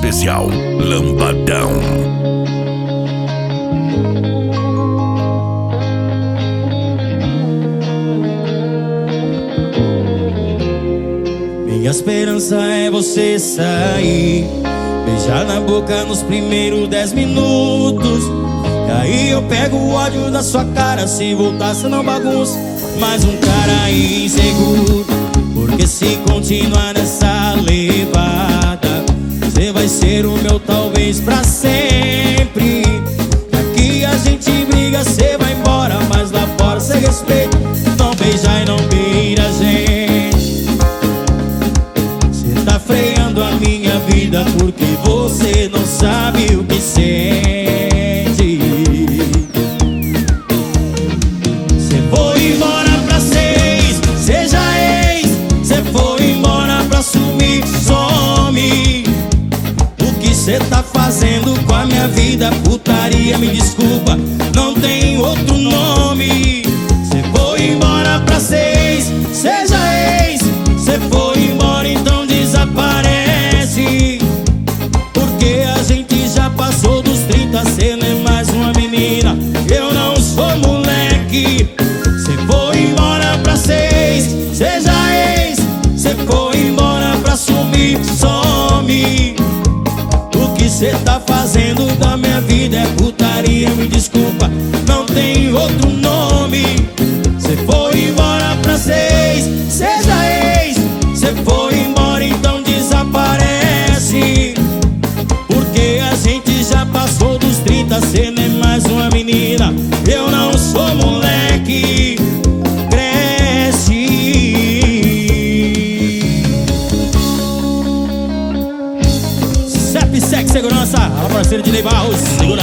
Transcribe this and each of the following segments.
especial Lambadão. Minha esperança é você sair, beijar na boca nos primeiros 10 minutos. E aí eu pego o ódio da sua cara. Se voltar cê não bagunça. Mais um cara inseguro, porque se continuar nessa levada, cê vai ser o meu talvez pra sempre. Aqui a gente briga, cê vai embora, mas lá fora cê respeita. Não beija e não beira a gente. Cê tá freando a minha vida porque você não sabe o que sente. Cê foi embora pra seis, seja ex. Cê foi embora pra sumir, some. O que cê tá fazendo com a minha vida? Putaria, me desculpa, não tem outro nome. Cê foi embora pra seis, seja ex. Cê foi embora, então desaparece. Porque a gente já passou dos 30, cê não é mais uma menina, eu não sou moleque. Cê foi embora pra seis, seja ex. Cê foi embora pra sumir, some. O que cê tá fazendo da minha vida é putaria, me desculpa, não tem outro nome. Cê foi embora pra seis, seja ex. Cê foi embora, então desaparece. Porque a gente já passou dos 30, cê não é mais uma menina, eu não sou moleque. Cresce. Cep Sec Segurança, a parceira de Ney Barros, segura.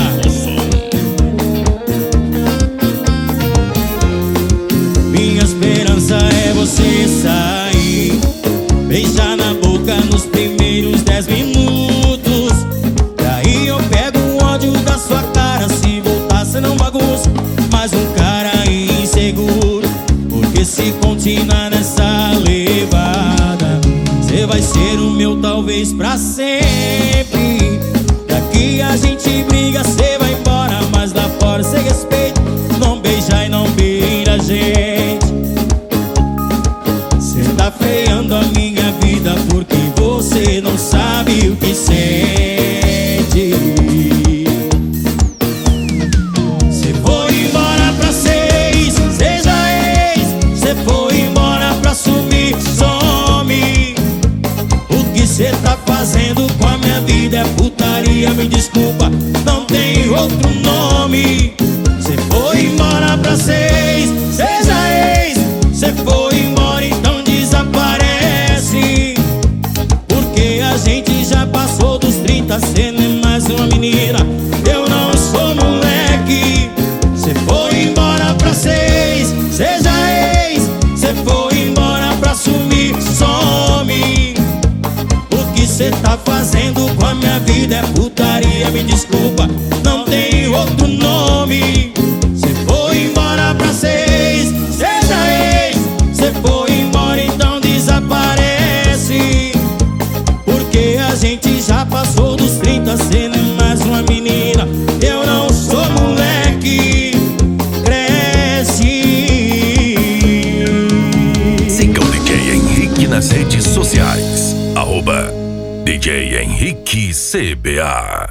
Minha esperança é você sair, beijar na boca nos primeiros 10 minutos. E aí eu pego o ódio da sua cara. Se voltar cê não bagunça. Mais um cara inseguro, porque se continuar nessa levada, cê vai ser o meu talvez pra sempre. Daqui a gente briga, cê vai embora, mas lá fora cê respeita. Não beija e não beira a gente. Cê tá freando a minha vida porque você não sabe o que sente. Cê foi embora pra seis, seja ex. Cê foi embora pra sumir, some. O que cê tá fazendo com a minha vida é putaria, me desculpa, não tem outro nome. Cê foi embora pra seis, seja ex. Cê foi embora, então desaparece. Porque a gente já passou dos 30, cê não é mais uma menina, eu não sou moleque. Cê foi embora pra seis, seja ex. Cê foi embora pra sumir, some. O que cê tá fazendo com a minha vida é putaria, me desculpa, não tem outro nome. Cê foi embora pra seis, seja ex. Cê foi embora, então desaparece. Porque a gente já passou dos 30, cê não é mais uma menina, eu não sou moleque. Cresce. Siga o DJ Henrique nas redes sociais, @DJ Henrique CBA.